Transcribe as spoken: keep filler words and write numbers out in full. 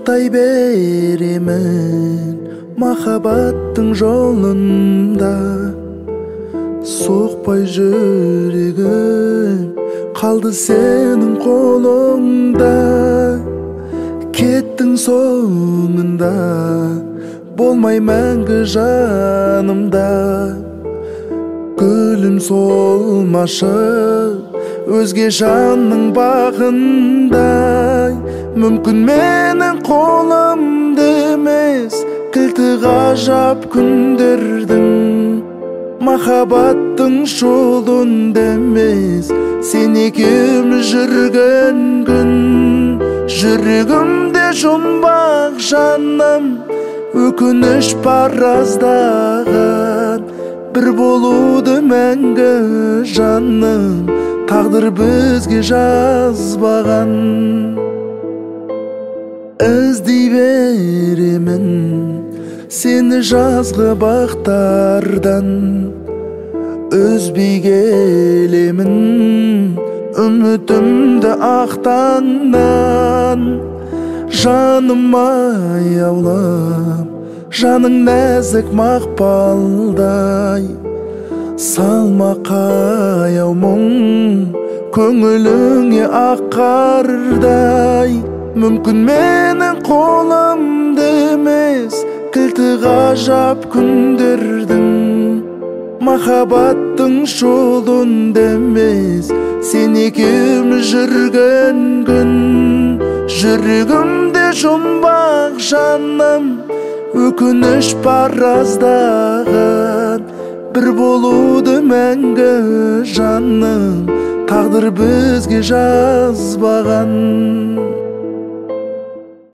алтай беремін махаббаттың жолында. Соқпай жүрегім қалды сенің қолыңда. Кеттің соңында болмай мәңгі жанымда. Гүлім солмашы өзге жанның бағындай. Мүмкін менің қолымда емес кілті ғажап күндердің. Махаббаттың жолында емес сен екеуміз жүрген күн. Жүрегімде жұмбақ жаным өкініш бар аздаған. Bir болуды мәңгі жаным тағдыр бізге жазбаған. Іздей беремін сені жазғы бақтардан. Үзбей келемін үмітімді ақтаңнан. Жаным аяулап жаның нәзік мақпалдай. Салма қаяу мұң көңіліңе ақ қардай. Мүмкін менің қолымда емес кілті ғажап күндердің. Махаббаттың жолында емес сен екеуміз жүрген күн. Жүрегімде жұмбақ жаным өкініш бар аздаған. Bir болуды мәңгі жаным тағдыр бізге жазбаған.